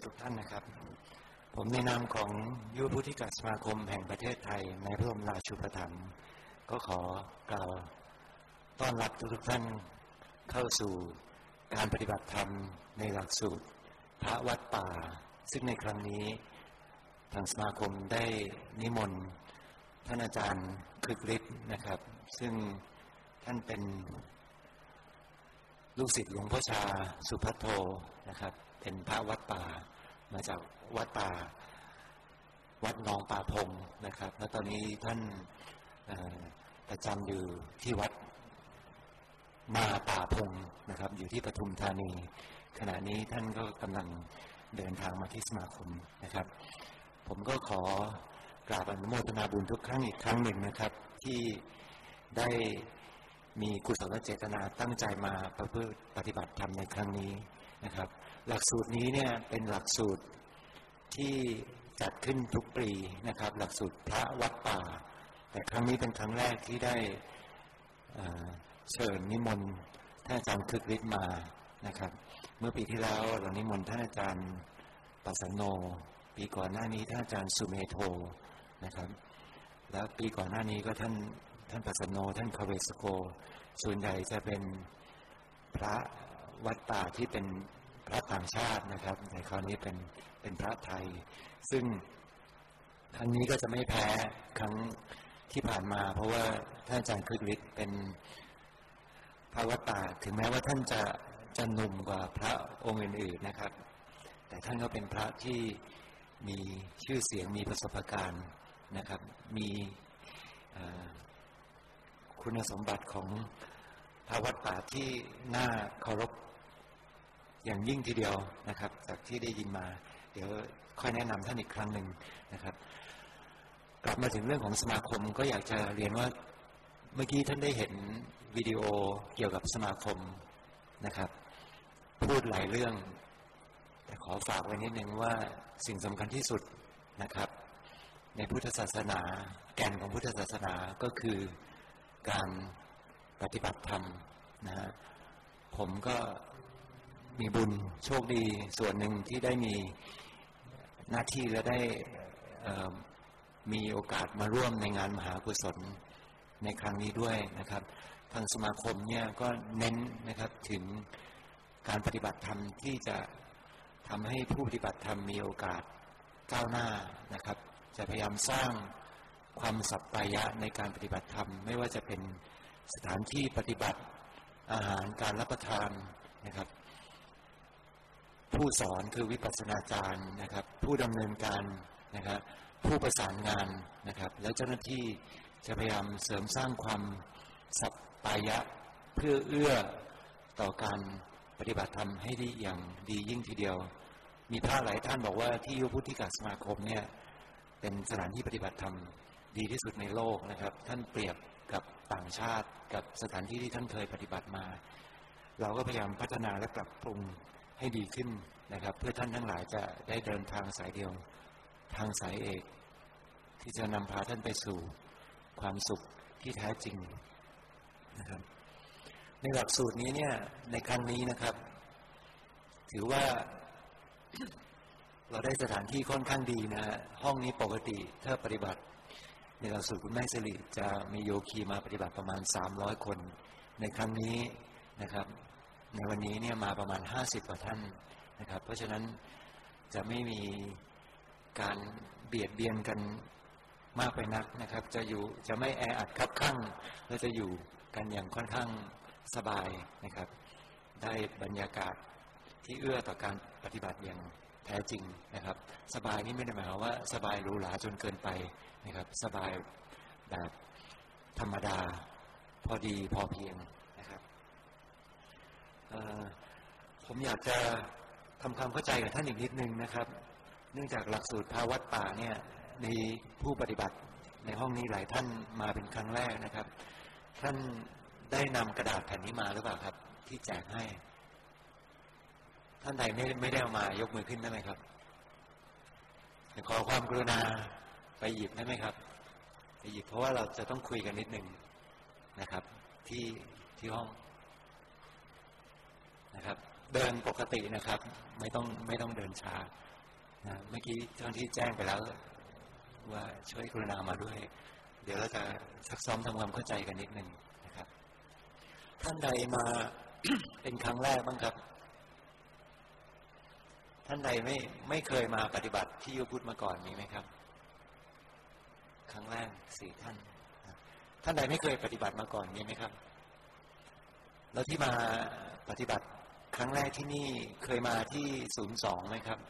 ทุกท่านนะครับผมในนามของยุวพุทธิกสมาคมแห่งประเทศไทยในพระบรมราชูปถัมภ์ก็ขอกล่าวต้อนรับทุกท่านเข้าสู่การปฏิบัติธรรมในหลักสูตรพระวัดป่าซึ่งในครั้งนี้ทางสมาคมได้นิมนต์ท่านอาจารย์คึกฤทธิ์นะครับซึ่งท่านเป็นลูกศิษย์หลวงพ่อชาสุภัทโทนะครับเป็นพระวัดป่ามาจากวัดป่าวัดหนองป่าพงนะครับและตอนนี้ท่านประจำอยู่ที่วัดมาป่าพงนะครับอยู่ที่ปทุมธานีขณะนี้ท่านก็กำลังเดินทางมาที่สมาคมนะครับผมก็ขอกราบอนุโมทนาบุญทุกครั้งอีกครั้งหนึ่งนะครับที่ได้มีกุศลเจตนาตั้งใจมาประพฤติปฏิบัติธรรมในครั้งนี้นะครับหลักสูตรนี้เนี่ยเป็นหลักสูตรที่จัดขึ้นทุกปีนะครับหลักสูตรพระวัดป่าแต่ครั้งนี้เป็นครั้งแรกที่ได้เชิญนิมนต์ท่านอาจารย์คึกฤทธิ์มานะครับเมื่อปีที่แล้วเรานิมนต์ท่านอาจารย์ปัสสโนปีก่อนหน้านี้ท่านอาจารย์สุเมโทนะครับแล้วปีก่อนหน้านี้ก็ท่านปัสสโนท่านคเวสโกส่วนใหญ่จะเป็นพระวัดป่าที่เป็นพระต่างชาตินะครับในคราวนี้เป็นพระไทยซึ่งครั้งนี้ก็จะไม่แพ้ครั้งที่ผ่านมาเพราะว่าท่านอาจารย์คึกฤทธิ์เป็นพระวัดป่าถึงแม้ว่าท่านจะหนุ่มกว่าพระองค์อื่นๆนะครับแต่ท่านก็เป็นพระที่มีชื่อเสียงมีประสบการณ์นะครับมีคุณสมบัติของพระวัดป่าที่น่าเคารพอย่างยิ่งทีเดียวนะครับจากที่ได้ยินมาเดี๋ยวค่อยแนะนำท่านอีกครั้งหนึ่งนะครับกลับมาถึงเรื่องของสมาคมก็อยากจะเรียนว่าเมื่อกี้ท่านได้เห็นวิดีโอเกี่ยวกับสมาคมนะครับพูดหลายเรื่องแต่ขอฝากไว้นิดนึงว่าสิ่งสำคัญที่สุดนะครับในพุทธศาสนาแก่นของพุทธศาสนาก็คือการปฏิบัติธรรมนะฮะผมก็มีบุญโชคดีส่วนหนึ่งที่ได้มีหน้าที่และได้มีโอกาสมาร่วมในงานมหากุศลในครั้งนี้ด้วยนะครับทางสมาคมเนี่ยก็เน้นนะครับถึงการปฏิบัติธรรมที่จะทำให้ผู้ปฏิบัติธรรมมีโอกาสก้าวหน้านะครับจะพยายามสร้างความสัปปายะในการปฏิบัติธรรมไม่ว่าจะเป็นสถานที่ปฏิบัติอาหารการรับประทานนะครับผู้สอนคือวิปัสสนาจารย์นะครับผู้ดำเนินการนะครับผู้ประสานงานนะครับแล้วเจ้าหน้าที่จะพยายามเสริมสร้างความสัปปายะเพื่อเอื้อต่อการปฏิบัติธรรมให้ดีอย่างดียิ่งทีเดียวมีพระหลายท่านบอกว่าที่ยุวพุทธิกสมาคมเนี่ยเป็นสถานที่ปฏิบัติธรรมดีที่สุดในโลกนะครับท่านเปรียบกับต่างชาติกับสถานที่ที่ท่านเคยปฏิบัติมาเราก็พยายามพัฒนาและปรับปรุงให้ดีขึ้นนะครับเพื่อท่านทั้งหลายจะได้เดินทางสายเดียวทางสายเอกที่จะนำพาท่านไปสู่ความสุขที่แท้จริงนะครับในหลักสูตรนี้เนี่ยในครั้งนี้นะครับถือว่าเราได้สถานที่ค่อนข้างดีนะห้องนี้ปกติถ้าปฏิบัติในหลักสูตรคุณแม่สิริจะมีโยคีมาปฏิบัติประมาณ300คนในครั้งนี้นะครับในวันนี้เนี่ยมาประมาณ50กว่าท่านนะครับเพราะฉะนั้นจะไม่มีการเบียดเบียนกันมากไปนักนะครับจะไม่แออัดคับคั่งและจะอยู่กันอย่างค่อนข้างสบายนะครับได้บรรยากาศที่เอื้อต่อการปฏิบัติอย่างแท้จริงนะครับสบายนี่ไม่ได้หมายความว่าสบายหรูหราจนเกินไปนะครับสบายแบบธรรมดาพอดีพอเพียงนะครับผมอยากจะทำความเข้าใจกับท่านอีกนิดนึงนะครับเนื่องจากหลักสูตรพระวัดป่าเนี่ยในผู้ปฏิบัติในห้องนี้หลายท่านมาเป็นครั้งแรกนะครับท่านได้นำกระดาษแผ่นนี้มาหรือเปล่าครับที่แจกให้ท่านใดไม่ได้เอามายกมือขึ้นได้ไหมครับขอความกรุณาไปหยิบได้ไหมครับไปหยิบเพราะว่าเราจะต้องคุยกันนิดนึงนะครับที่ห้องนะครับเดินปกตินะครับไม่ต้องเดินช้านะเมื่อกี้เจ้าหน้าที่แจ้งไปแล้วว่าช่วยกรุณามาด้วยเดี๋ยวเราจะซักซ้อมทำความเข้าใจกันนิดนึงนะครับท่านใดมา เป็นครั้งแรกบ้างครับท่านใดไม่เคยมาปฏิบัติที่ยุพุทธมาก่อนมีไหมครับครั้งแรก4 ท่านท่านใดไม่เคยปฏิบัติมาก่อนมีไหมครับแล้วที่มาปฏิบัติครั้งแรกที่นี่เคยมาที่02ไหมครับ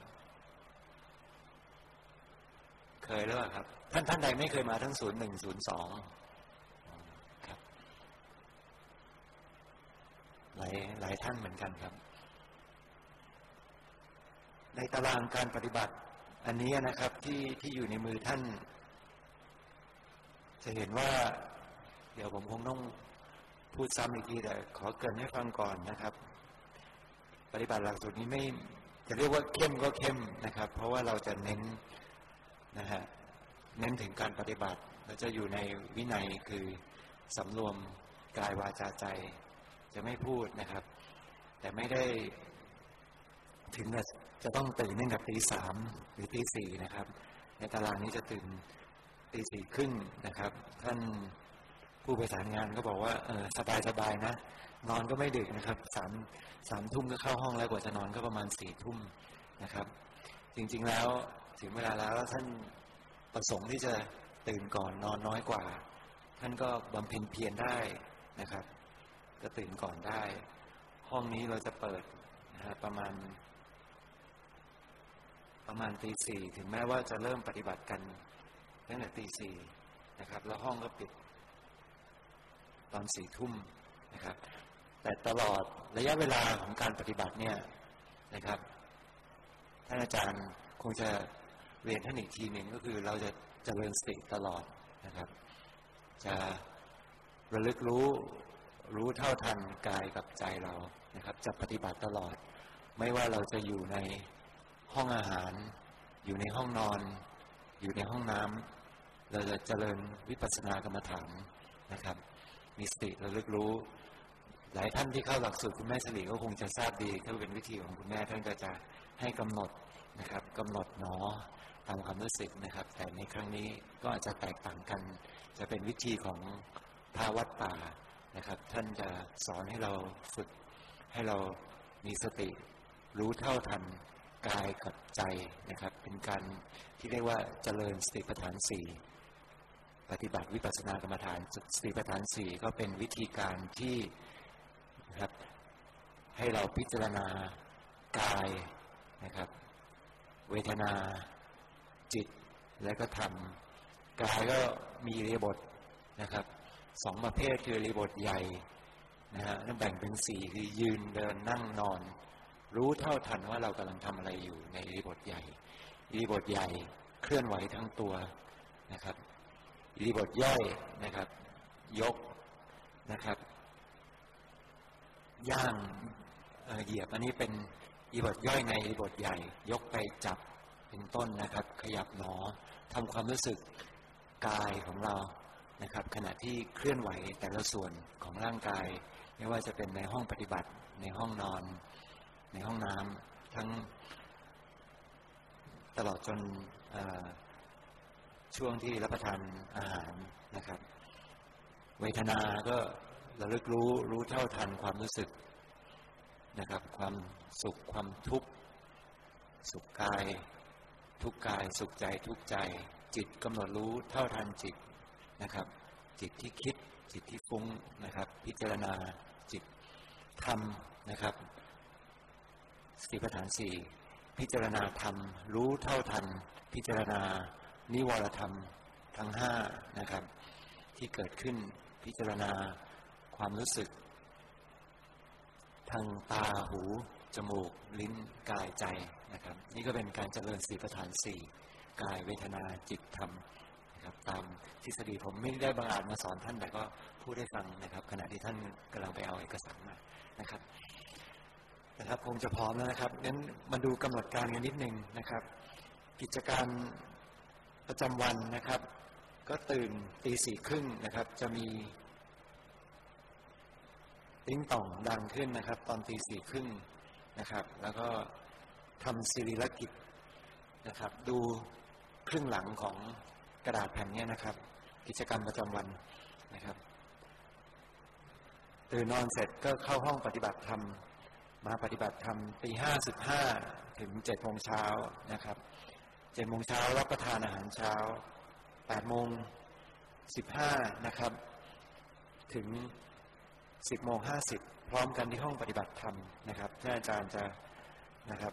เคยหรือเปล่าครับท่านใดไม่เคยมาทั้ง01 02ครับหลายท่านเหมือนกันครับในตารางการปฏิบัติอันนี้นะครับที่อยู่ในมือท่านจะเห็นว่าเดี๋ยวผมคงต้องพูดซ้ำอีกทีแต่ขอเกริ่นให้ฟังก่อนนะครับปฏิบัติหลักสูตรนี้ไม่จะเรียกว่าเข้มก็เข้มนะครับเพราะว่าเราจะเน้นนะฮะเน้นถึงการปฏิบัติเราจะอยู่ในวินัยคือสำรวมกายวาจาใจจะไม่พูดนะครับแต่ไม่ได้ถึงจะต้องตื่นตั้งแต่ตี 3หรือตี 4นะครับในตารางนี้จะตื่นตี 4 ครึ่งนะครับท่านผู้ประสานงานก็บอกว่าสบายนะนอนก็ไม่ดึกนะครับ3 ทุ่มก็เข้าห้องแล้วกว่าจะนอนก็ประมาณ4 ทุ่มนะครับจริงๆแล้วถึงเวลาแล้วท่านประสงค์ที่จะตื่นก่อนนอนน้อยกว่าท่านก็บำเพ็ญเพียรได้นะครับก็ตื่นก่อนได้ห้องนี้เราจะเปิดนะประมาณตี 4ถึงแม้ว่าจะเริ่มปฏิบัติกันตั้งแต่ตี 4นะครับแล้วห้องก็ปิดตอน4 ทุ่มนะครับแต่ตลอดระยะเวลาของการปฏิบัติเนี่ยนะครับท่านอาจารย์คงจะเรียนท่านอีกทีหนึ่งก็คือเราจะเจริญสติตลอดนะครับจะระลึกรู้เท่าทันกายกับใจเรานะครับจะปฏิบัติตลอดไม่ว่าเราจะอยู่ในห้องอาหารอยู่ในห้องนอนอยู่ในห้องน้ำเราจะเจริญวิปัสสนากรรมฐานนะครับมีสติระลึกรู้หลายท่านที่เข้าหลักสูตรคุณแม่สิริก็คงจะทราบดีถ้าเป็นวิธีของคุณแม่ท่านก็จะให้กำหนดนะครับกำหนดหนอตามความรู้สึกนะครับแต่ในครั้งนี้ก็อาจจะแตกต่างกันจะเป็นวิธีของพระวัดป่านะครับท่านจะสอนให้เราฝึกให้เรามีสติรู้เท่าทันกายกับใจนะครับเป็นการที่เรียกว่าเจริญสติปัฏฐาน4ปฏิบัติวิปัสสนากรรมฐานสติปัฏฐาน4ก็เป็นวิธีการที่นะครับให้เราพิจารณากายนะครับเวทนาจิตและก็ธรรมกายก็มีอิริยาบถนะครับ2 ประเภทคืออิริยาบถใหญ่นะฮะแบ่งเป็น4คือยืนเดินนั่งนอนรู้เท่าทันว่าเรากำลังทำอะไรอยู่ในอิริยาบถใหญ่อิริยาบถใหญ่เคลื่อนไหวทั้งตัวนะครับอิริยาบถย่อยนะครับยกนะครับย่างเหยียบอันนี้เป็นอิริยาบถย่อยในอิริยาบถใหญ่ยกไปจับเป็นต้นนะครับขยับหนอทำความรู้สึกกายของเรานะครับขณะที่เคลื่อนไหวแต่ละส่วนของร่างกายไม่ว่าจะเป็นในห้องปฏิบัติในห้องนอนในห้องน้ำทั้งตลอดจนช่วงที่รับประทานอาหารนะครับเวทนาก็ระลึกรู้เท่าทันความรู้สึกนะครับความสุขความทุกข์สุขกายทุกกายสุขใจทุกใจจิตกำหนดรู้เท่าทันจิตนะครับจิตที่คิดจิตที่ฟุ้งนะครับพิจารณาจิตธรรมนะครับสติปัฏฐาน4พิจารณาธรรมรู้เท่าทันพิจารณานิวรธรรมทั้ง5นะครับที่เกิดขึ้นพิจารณาความรู้สึกทางตาหูจมูกลิ้นกายใจนะครับนี่ก็เป็นการเจริญสติปัฏฐาน4กายเวทนาจิตธรรมนะครับตามทฤษฎีผมไม่ได้บังอาจมาสอนท่านแต่ก็พูดให้ฟังนะครับขณะที่ท่านกำลังไปเอาเอกสารมานะครับคงจะพร้อมแล้วนะครับงั้นมาดูกำหนดการกันนิดนึงนะครับกิจการประจำวันนะครับก็ตื่นตี 4 ครึ่งนะครับจะมีติ้งต่องดังขึ้นนะครับตอนตี 4 ครึ่งนะครับแล้วก็ทำศิริรกิจนะครับดูครึ่งหลังของกระดาษแผ่นนี้นะครับกิจกรรมประจำวันนะครับตื่นนอนเสร็จก็เข้าห้องปฏิบัติธรรมมาปฏิบัติธรรมตี 5:15 ถึง 7 โมงเช้านะครับ 7 โมงเช้ารับประทานอาหารเช้า 8 โมง 15 นะครับถึง 10 โมง 50 พร้อมกันที่ห้องปฏิบัติธรรมนะครับท่านอาจารย์จะนะครับ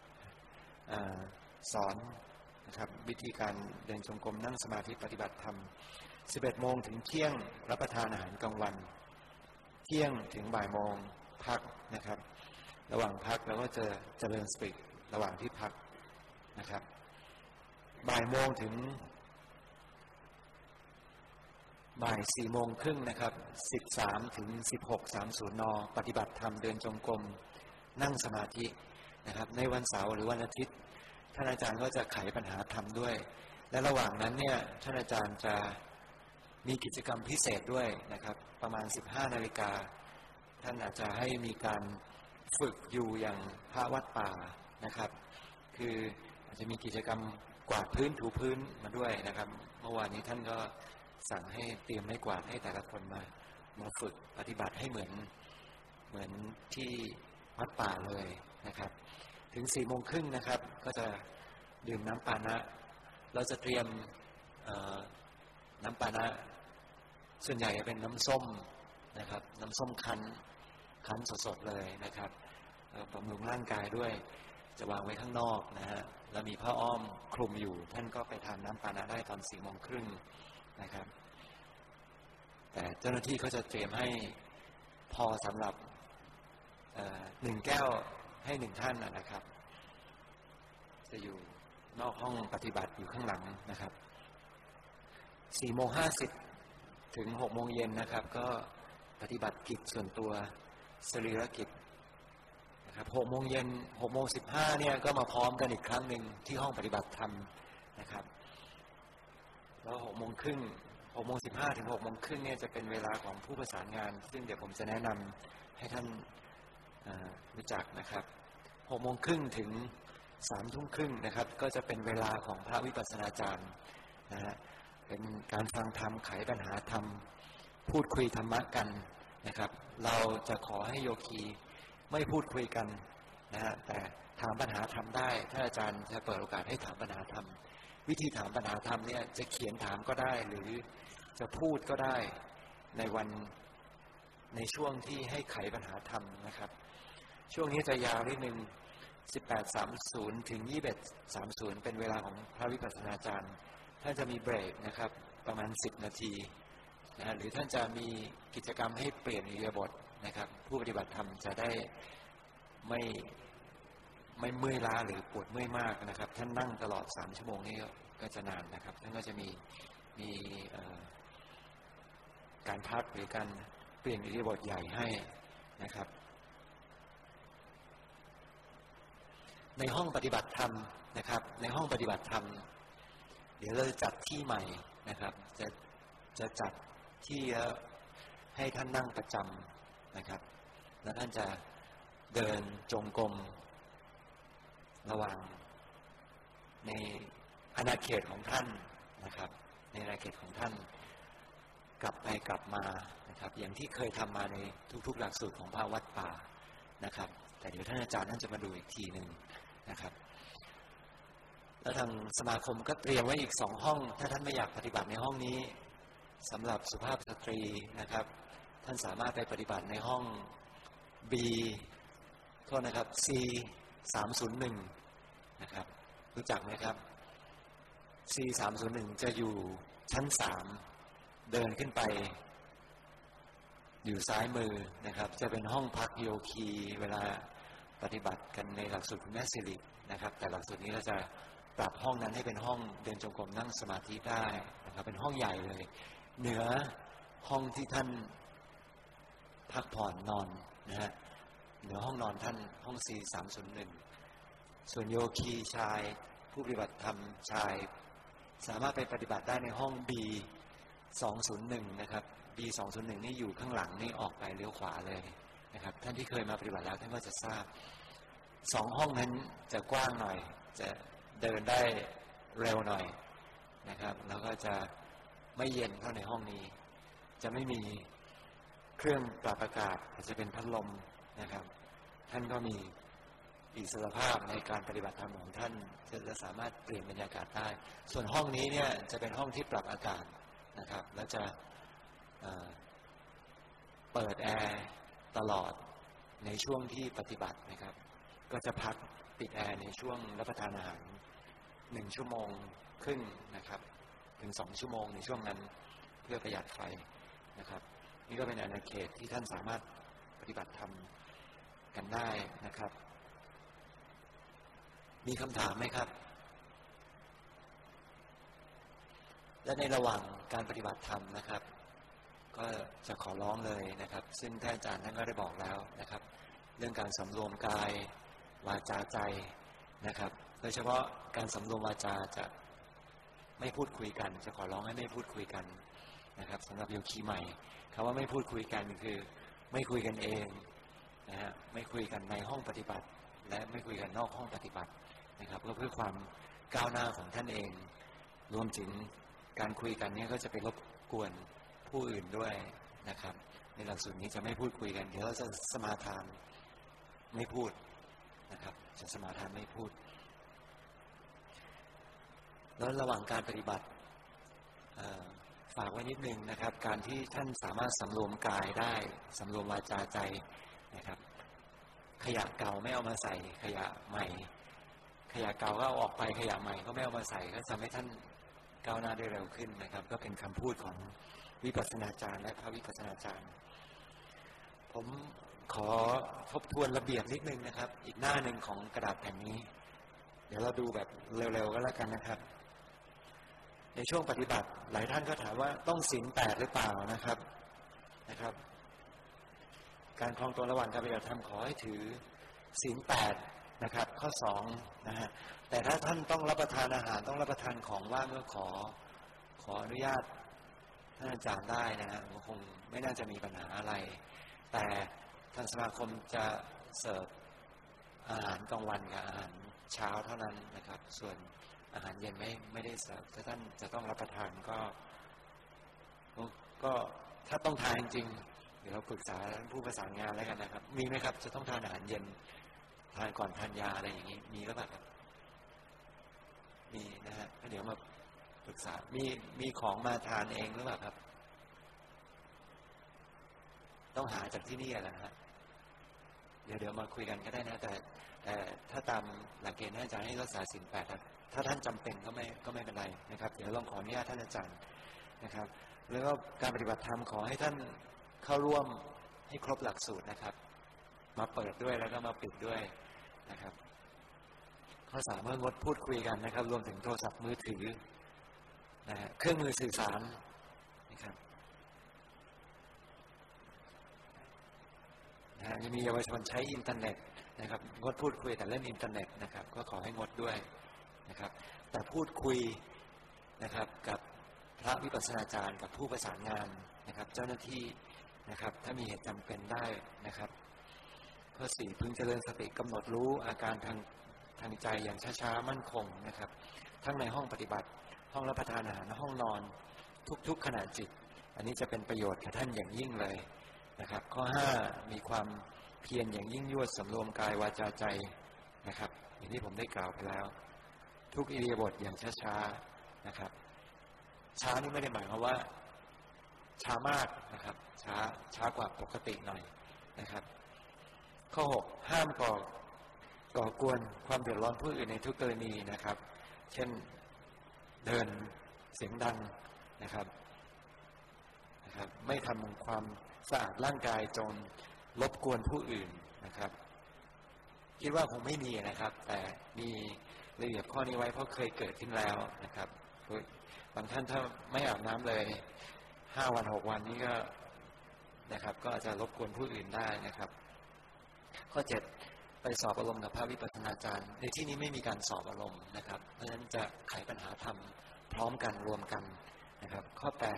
สอนนะครับวิธีการเดินจงกรมนั่งสมาธิปฏิบัติธรรม 11 โมงถึงเที่ยงรับประทานอาหารกลางวันเที่ยงถึงบ่ายโมงพักนะครับระหว่างพักเราก็จะเจริญสติระหว่างที่พักนะครับบ่ายโมงถึงบ่าย 4 โมงครึ่งนะครับ13 ถึง 16:30 น.ปฏิบัติธรรมเดินจงกรมนั่งสมาธินะครับในวันเสาร์หรือวันอาทิตย์ท่านอาจารย์ก็จะไขปัญหาธรรมด้วยและระหว่างนั้นเนี่ยท่านอาจารย์จะมีกิจกรรมพิเศษด้วยนะครับประมาณ 15 นาฬิกาท่านอาจจะให้มีการฝึกอยู่อย่างพระวัดป่านะครับคืออาจจะมีกิจกรรมกวาดพื้นถูพื้นมาด้วยนะครับเมื่อวานนี้ท่านก็สั่งให้เตรียมไม้กวาดให้แต่ละคนมาฝึกปฏิบัติให้เหมือนที่วัดป่าเลยนะครับถึง 4 โมงครึ่งนะครับก็จะดื่มน้ำปานะเราจะเตรียมน้ำปานะส่วนใหญ่จะเป็นน้ำส้มนะครับน้ำส้มคั้นสดๆเลยนะครับบำรุงร่างกายด้วยจะวางไว้ข้างนอกนะฮะแล้วมีผ้าอ้อมคลุมอยู่ท่านก็ไปทานน้ำปานะได้ตอน 4 โมงครึ่งนะครับแต่เจ้าหน้าที่เขาจะเตรียมให้พอสำหรับ1 แก้วให้1 ท่านนะครับจะอยู่นอกห้องปฏิบัติอยู่ข้างหลังนะครับ 4 โมง 50 ถึง 6 โมงเย็นนะครับก็ปฏิบัติกิจส่วนตัวสรีรกิจนะครับ 6 โมงเย็น 6 โมง 15 เนี่ยก็มาพร้อมกันอีกครั้งหนึ่งที่ห้องปฏิบัติธรรมนะครับแล้ว 6 โมงครึ่ง 6 โมง 15 ถึง 6 โมงครึ่งเนี่ยจะเป็นเวลาของผู้ประสานงานซึ่งเดี๋ยวผมจะแนะนำให้ท่านรู้จักนะครับ 6 โมงครึ่งถึง 3 ทุ่มครึ่งนะครับก็จะเป็นเวลาของพระวิปัสสนาจารย์นะฮะเป็นการฟังธรรมไขปัญหาธรรมพูดคุยธรรมะกันนะครับเราจะขอให้โยคีไม่พูดคุยกันนะฮะแต่ถามปัญหาธรรมได้ถ้าอาจารย์จะเปิดโอกาสให้ถามปัญหาธรรมวิธีถามปัญหาธรรมเนี่ยจะเขียนถามก็ได้หรือจะพูดก็ได้ในช่วงที่ให้ไขปัญหาธรรมนะครับช่วงนี้จะยาวนิดนึง 18:30 ถึง 21:30 เป็นเวลาของพระวิปัสสนาจารย์ท่านจะมีเบรกนะครับประมาณ10 นาทีนะหรือท่านจะมีกิจกรรมให้เปลี่ยนอิริยาบถนะครับผู้ปฏิบัติธรรมจะได้ไม่เมื่อยล้าหรือปวดเมื่อยมากนะครับท่านนั่งตลอด3 ชั่วโมงนี้ก็จะนานนะครับท่านก็จะมีการพักหรือการเปลี่ยนอิริยาบถใหญ่ให้นะครับในห้องปฏิบัติธรรมนะครับในห้องปฏิบัติธรรมเดี๋ยวเราจะจัดที่ใหม่นะครับจะจัดที่ให้ท่านนั่งประจำนะครับแล้วท่านจะเดินจงกรมระหว่างในอาณาเขตของท่านนะครับในอาณาเขตของท่านกลับไปกลับมานะครับอย่างที่เคยทำมาในทุกๆหลักสูตรของพระวัดป่านะครับแต่เดี๋ยวท่านอาจารย์ท่านจะมาดูอีกทีหนึ่งนะครับแล้วทางสมาคมก็เตรียมไว้อีก2 ห้องถ้าท่านไม่อยากปฏิบัติในห้องนี้สำหรับสุภาพสตรีนะครับท่านสามารถไปปฏิบัติในห้อง B โทษนะครับ C 301นะครับรู้จักไหมครับ C 301จะอยู่ชั้น3เดินขึ้นไปอยู่ซ้ายมือนะครับจะเป็นห้องพักโยคีเวลาปฏิบัติกันในหลักสูตรคุณแม่สิรินะครับแต่หลักสูตรนี้เราจะปรับห้องนั้นให้เป็นห้องเดินจงกรมนั่งสมาธิได้นะครับเป็นห้องใหญ่เลยเหนือห้องที่ท่านพักผ่อนนอนนะฮะเหนือห้องนอนท่านห้อง C301 ส่วนโยคีชายผู้ปฏิบัติธรรมชายสามารถไปปฏิบัติได้ในห้อง B201 นะครับ B201 นี่อยู่ข้างหลังนี่ออกไปเลี้ยวขวาเลยนะครับท่านที่เคยมาปฏิบัติแล้วท่านก็จะทราบ2 ห้องนั้นจะกว้างหน่อยจะเดินได้เร็วหน่อยนะครับแล้วก็จะไม่เย็นเท่าในห้องนี้จะไม่มีเครื่องปรับอากาศอาจจะเป็นพัดลมนะครับท่านก็มีอิสรภาพในการปฏิบัติธรรมของท่านจะสามารถเปลี่ยนบรรยากาศได้ส่วนห้องนี้เนี่ยจะเป็นห้องที่ปรับอากาศนะครับแล้วจะเปิดแอร์ตลอดในช่วงที่ปฏิบัตินะครับก็จะพักปิดแอร์ในช่วงรับประทานอาหาร1 ชั่วโมงครึ่งนะครับถึง2 ชั่วโมงในช่วงนั้นเพื่อประหยัดไฟนะครับนี่ก็เป็นอาณาเขตที่ท่านสามารถปฏิบัติธรรมกันได้นะครับมีคำถามไหมครับและในระหว่างการปฏิบัติธรรมนะครับก็จะขอร้องเลยนะครับซึ่งท่านอาจารย์ท่านก็ได้บอกแล้วนะครับเรื่องการสำรวมกายวาจาใจนะครับโดยเฉพาะการสำรวมวาจาจะไม่พูดคุยกันจะขอร้องให้ไม่พูดคุยกันนะครับสำหรับโยคีใหม่คำว่าไม่พูดคุยกันคือไม่คุยกันเองนะฮะไม่คุยกันในห้องปฏิบัติและไม่คุยกันนอกห้องปฏิบัตินะครับเพื่อความก้าวหน้าของท่านเองรวมถึงการคุยกันนี้ก็จะไปรบกวนผู้อื่นด้วยนะครับในหลักสูตรนี้จะไม่พูดคุยกันเดี๋ยวเราจะสมาทานไม่พูดนะครับจะสมาทานไม่พูดแล้วระหว่างการปฏิบัติฝากไว้นิดนึงนะครับการที่ท่านสามารถสำรวมกายได้สำรวมวาจาใจนะครับขยะเก่าไม่เอามาใส่ขยะใหม่ขยะเก่าก็เอาออกไปขยะใหม่ก็ไม่เอามาใส่ก็ทำให้ท่านก้าวหน้าได้เร็วขึ้นนะครับก็เป็นคำพูดของวิปัสสนาจารย์และพระวิปัสสนาจารย์ผมขอทบทวนระเบียบนิดนึงนะครับอีกหน้าหนึ่งของกระดาษแผ่นนี้เดี๋ยวเราดูแบบเร็วๆก็แล้วกันนะครับในช่วงปฏิบัติหลายท่านก็ถามว่าต้องศีล 8หรือเปล่านะครับการครองตัวระหว่างการปฏิบัติธรรมขอให้ถือศีล 8นะครับข้อ2นะฮะแต่ถ้าท่านต้องรับประทานอาหารต้องรับประทานของว่างก็ขออนุญาตท่านอาจารย์ได้นะฮะคงไม่น่าจะมีปัญหาอะไรแต่ทางสมาคมจะเสิร์ฟอาหารกลางวันกับอาหารเช้าเท่านั้นนะครับส่วนอาหารเย็นไม่ได้เสิร์ฟถ้าท่านจะต้องรับประทานก็ถ้าต้องทานจริงๆเดี๋ยวเราปรึกษาผู้ประสานงานแล้วกันนะครับมีไหมครับจะต้องทานอาหารเย็นทานก่อนทานยาอะไรอย่างนี้มีหรือเปล่าครับมีนะฮะเดี๋ยวมาปรึกษามีของมาทานเองหรือเปล่าครับต้องหาจากที่นี่แหละฮะเดี๋ยวมาคุยกันก็ได้นะแต่ถ้าตามหลักเกณฑ์ท่านอาจารย์ให้รักษาศีล 8ถ้าท่านจำเป็นก็ไม่เป็นไรนะครับเดี๋ยวลองขออนุญาตท่านอาจารย์นะครับแล้วก็การปฏิบัติธรรมขอให้ท่านเข้าร่วมให้ครบหลักสูตรนะครับมาเปิดด้วยแล้วก็มาปิดด้วยนะครับข้อ3เมื่องดพูดคุยกันนะครับรวมถึงโทรศัพท์มือถือนะเครื่องมือสื่อสารนะครับยังมีเยาวชนใช้อินเทอร์เน็ตนะครับงดพูดคุยแต่เล่นอินเทอร์เน็ตนะครับก็ขอให้งดด้วยนะครับแต่พูดคุยนะครับกับพระวิปัสสนาจารย์กับผู้ประสานงานนะครับเจ้าหน้าที่นะครับถ้ามีเหตุจำเป็นได้นะครับข้อ4พึงเจริญสติกำหนดรู้อาการทางใจอย่างช้าๆมั่นคงนะครับทั้งในห้องปฏิบัติห้องรับประทานอาหารห้องนอนทุกๆขณะจิตอันนี้จะเป็นประโยชน์กับท่านอย่างยิ่งเลยนะครับข้อ5มีความเพียรอย่างยิ่งยวดสำรวมกายวาจาใจนะครับอย่างที่ผมได้กล่าวไปแล้วทุกอิริยาบถอย่างช้าๆช้านี่ไม่ได้หมายความว่าช้ามากนะครับช้ากว่าปกติหน่อยนะครับข้อ6ห้ามก่อกวนความเดือดร้อนผู้อื่นในทุกกรณีนะครับเช่นเดินเสียงดังนะครับไม่ทำความสะอาดร่างกายจนรบกวนผู้อื่นนะครับคิดว่าคงไม่มีนะครับแต่มีระเบียบข้อนี้ไว้เพราะเคยเกิดขึ้นแล้วนะครับบางท่านถ้าไม่อาบน้ำเลย5 วัน 6 วันนี้ก็นะครับก็อาจจะรบกวนผู้อื่นได้นะครับข้อ7ไปสอบอารมณ์กับพระวิปัสสนาจารย์ในที่นี้ไม่มีการสอบอารมณ์นะครับเพราะฉะนั้นจะไขปัญหาธรรมพร้อมกันรวมกันนะครับข้อ8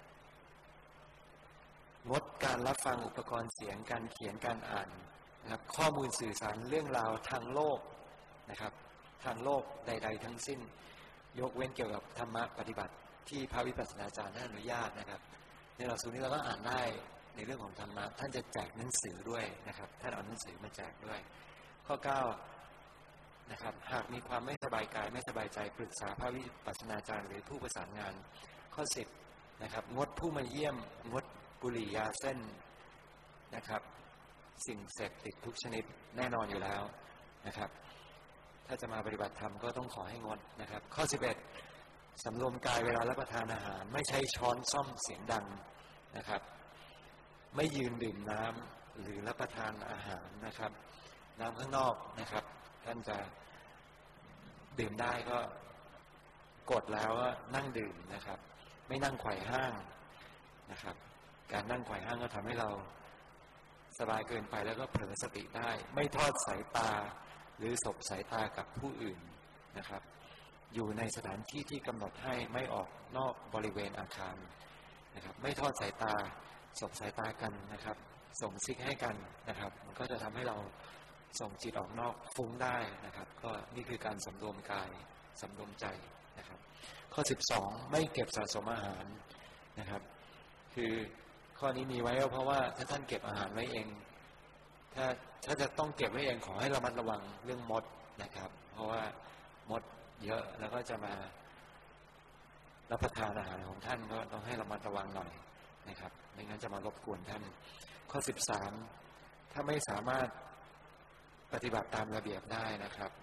งดการรับฟังอุปกรณ์เสียงการเขียนการอ่านนะครับข้อมูลสื่อสารเรื่องราวทางโลกนะครับทางโลกใดๆทั้งสิ้นยกเว้นเกี่ยวกับธรรมะปฏิบัติที่พระวิปัสสนาจารย์ท่านอนุญาตนะครับในหลักสูตรนี้เราก็อ่านได้ในเรื่องของธรรมะท่านจะแจกหนังสือด้วยนะครับท่านเอาหนังสือมาแจกด้วยข้อ9นะครับหากมีความไม่สบายกายไม่สบายใจปรึกษาพระวิปัสสนาจารย์หรือผู้ประสานงานข้อ10นะครับงดผู้มาเยี่ยมงดบุหรี่ยาเส้นนะครับสิ่งเสพติดทุกชนิดแน่นอนอยู่แล้วนะครับถ้าจะมาปฏิบัติธรรมก็ต้องขอให้งดนะครับข้อ11สำรวมกายเวลารับประทานอาหารไม่ใช้ช้อนส้อมเสียงดังนะครับไม่ยืนดื่มน้ำหรือรับประทานอาหารนะครับน้ำข้างนอกนะครับท่านจะดื่มได้ก็กดแล้วว่านั่งดื่มนะครับไม่นั่งไขว่ห้างนะครับการนั่งไขว่ห้างก็ทำให้เราสบายเกินไปแล้วก็เผลอสติได้ไม่ทอดสายตาหรือสบสายตากับผู้อื่นนะครับอยู่ในสถานที่ที่กำหนดให้ไม่ออกนอกบริเวณอาคารนะครับไม่ทอดสายตาสบสายตากันนะครับส่งซิกให้กันนะครับมันก็จะทำให้เราส่งจิตออกนอกฟุ้งได้นะครับก็นี่คือการสำรวมกายสำรวมใจนะครับข้อ12ไม่เก็บสะสมอาหารนะครับคือข้อนี้มีไว้เพราะว่าถ้าท่านเก็บอาหารไว้เองถ้าจะต้องเก็บไว้เองขอให้ระมัดระวังเรื่องมดนะครับเพราะว่ามดเยอะแล้วก็จะมารับประทานอาหารของท่านก็ต้องให้ระมัดระวังหน่อยนะครับไม่งั้นจะมารบกวนท่านข้อ13ถ้าไม่สามารถปฏิบัติตามระเบียบได้นะครับ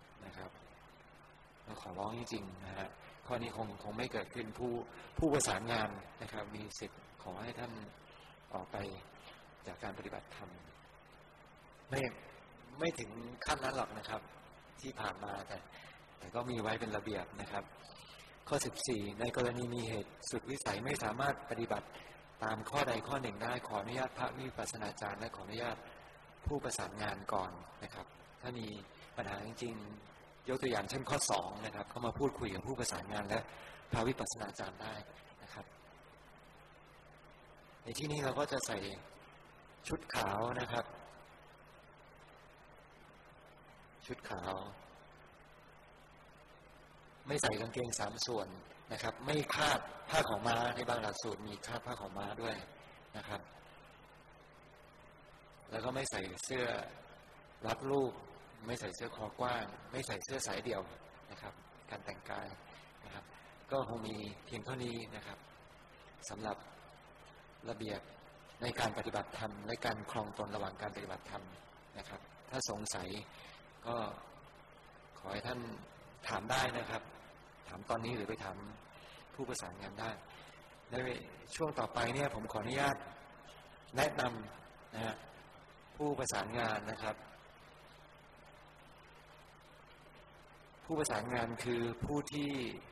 เราขอร้องจริงๆนะฮะข้อนี้คงไม่เกิดขึ้นผู้ประสานงานนะครับมีสิทธิ์ขอให้ท่านออกไปจากการปฏิบัติธรรมไม่ถึงขั้นนั้นหรอกนะครับที่ผ่านมาแต่ก็มีไว้เป็นระเบียบนะครับข้อ14ในกรณีมีเหตุสุดวิสัยไม่สามารถปฏิบัติตามข้อใดข้อหนึ่งได้ขออนุญาตพระวิปัสสนาจารย์และขออนุญาตผู้ประสานงานก่อนนะครับถ้ามีปัญหาจริงๆยกตัวอย่างเช่นข้อ2นะครับเข้ามาพูดคุยกับผู้ประสานงานและพระวิปัสสนาจารย์ได้นะครับในที่นี้เราก็จะใส่ชุดขาวนะครับชุดขาวไม่ใส่กางเกง3ส่วนนะครับไม่คาดผ้าขาวม้าในบางหลักสูตรมีคาดผ้าขาวม้าด้วยนะครับแล้วก็ไม่ใส่เสื้อรัดรูปไม่ใส่เสื้อคอกว้างไม่ใส่เสื้อสายเดี่ยวนะครับการแต่งกายนะครับก็คงมีเพียงเท่านี้นะครับสำหรับระเบียบในการปฏิบัติธรรมและการครองตนระหว่างการปฏิบัติธรรมนะครับถ้าสงสัยก็ขอให้ท่านถามได้นะครับถามตอนนี้หรือไปถามผู้ประสานงานได้ในช่วงต่อไปเนี่ยผมขออนุญาตแนะนำนะฮะผู้ประสานงานนะครับผู้ประสานงานคือผู้ที่